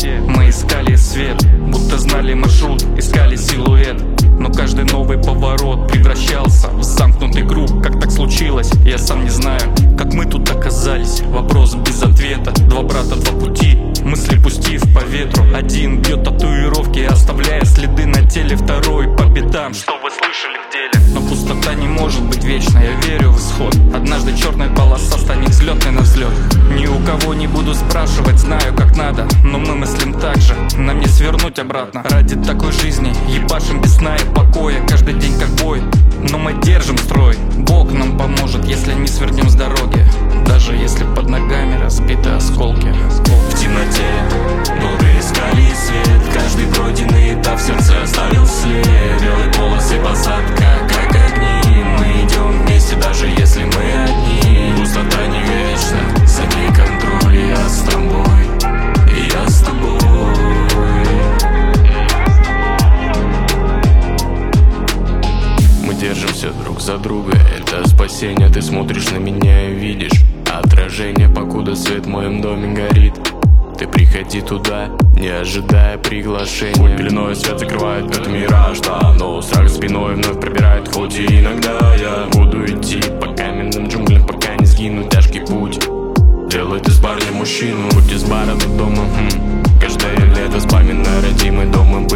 Мы искали свет, будто знали маршрут, искали силуэт. Но каждый новый поворот превращался в замкнутый круг. Как так случилось, я сам не знаю. Как мы тут оказались, вопрос без ответа. Два брата, два пути, мысли пустив по ветру. Один бьет татуировки, оставляя следы на теле. Второй по бедам, что вы слышали в деле. Но пустота не может быть вечной, я верю в исход. Однажды черная полоса станет взлетной на взлет. Ни у кого не буду спрашивать, знаю как надо. Но мы мыслим так же, нам не свернуть обратно. Ради такой жизни ебашим без сна и покоя. Каждый день как бой, но мы держим строй. Бог нам поможет, если не свернем с дороги. Даже если под ногами разбиты осколки. В темноте долго искали свет. Каждый пройденный этап в сердце оставил след. Белые полосы, посадка, как огни. Мы идем вместе, даже если мы одни. Пустота не вечна, за ней контроль. И я с тобой, и я с тобой. Мы держимся друг за друга, это спасение. Ты смотришь на меня и видишь отражение, покуда свет в моем доме горит. Ты приходи туда, не ожидая приглашения. Путь пеленой свет закрывает этот мираж, да. Но страх спиной вновь пробирает, хоть и иногда я буду идти по каменным джунглям, пока не сгину. Тяжкий путь делает из парня мужчину. Путь из бара до дома, каждое лето вспоминая родимый дом. Мы